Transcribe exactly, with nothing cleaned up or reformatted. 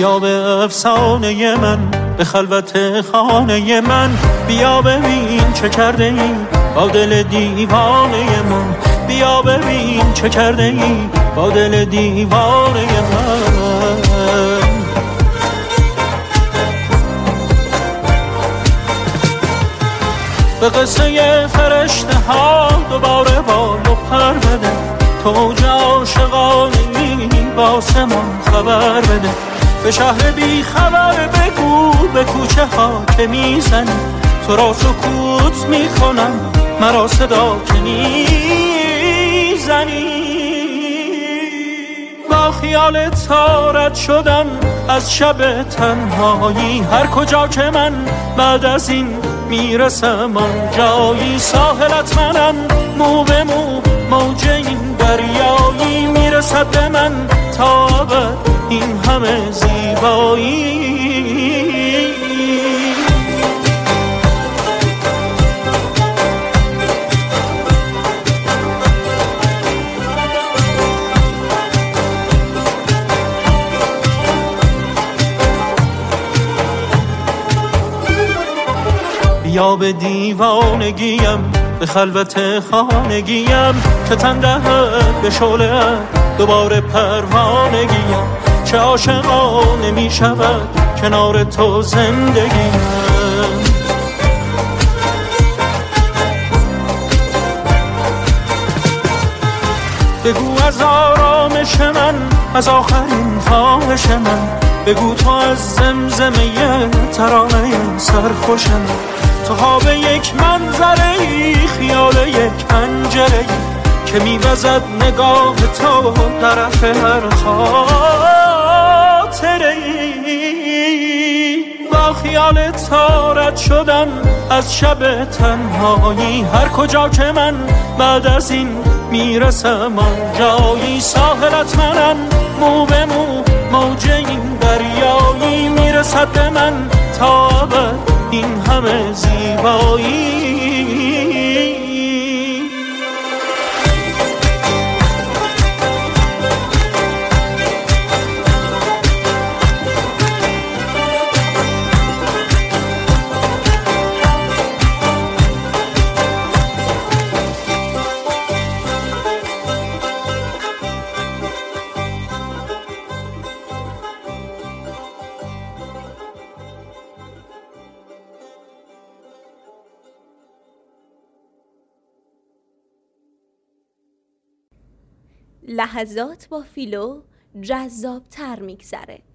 بیا به افسانه من، به خلوت خانه من، بیا ببین چه کرده ای با دل دیوانه من، بیا ببین چه کرده ای با دل دیوانه من. به قصه فرشته ها دوباره بال و پر بده، تو اوج عاشقانه‌ای با آسمان خبر بده، به شهر بی خبر بگو به کوچه ها که میزنی، تو را سکوت میکنم مرا صدا که نیزنی. با خیال تارت شدم از شب تنهایی، هر کجا که من بعد از این میرسم آنجایی، ساحلت منم مو به مو موج این دریایی، میرسد به من تا ابد این همه زیبایی. بیا به دیوانگیم، به خلوت خانگیم، که تن دهد به شعله دوباره پروانگیم، چه عاشقانه می شود کنار تو زندگیم. بگو از آرامش من، از آخرین خواهش من، بگو تو از زمزمه ترانه سرخوش من، تو خواب یک منظره ای، خیال یک پنجره ای که میوزد نگاه تو طرف هر خاطره ای. با خیال تارت شدم از شب تنهایی، هر کجا که من بعد از این میرسم آنجایی، ساحلت منم مو به مو موج این دریایی، میرسد به من تا ابد این همه زیبایی. لحظات با فیلو جذاب تر میگذره.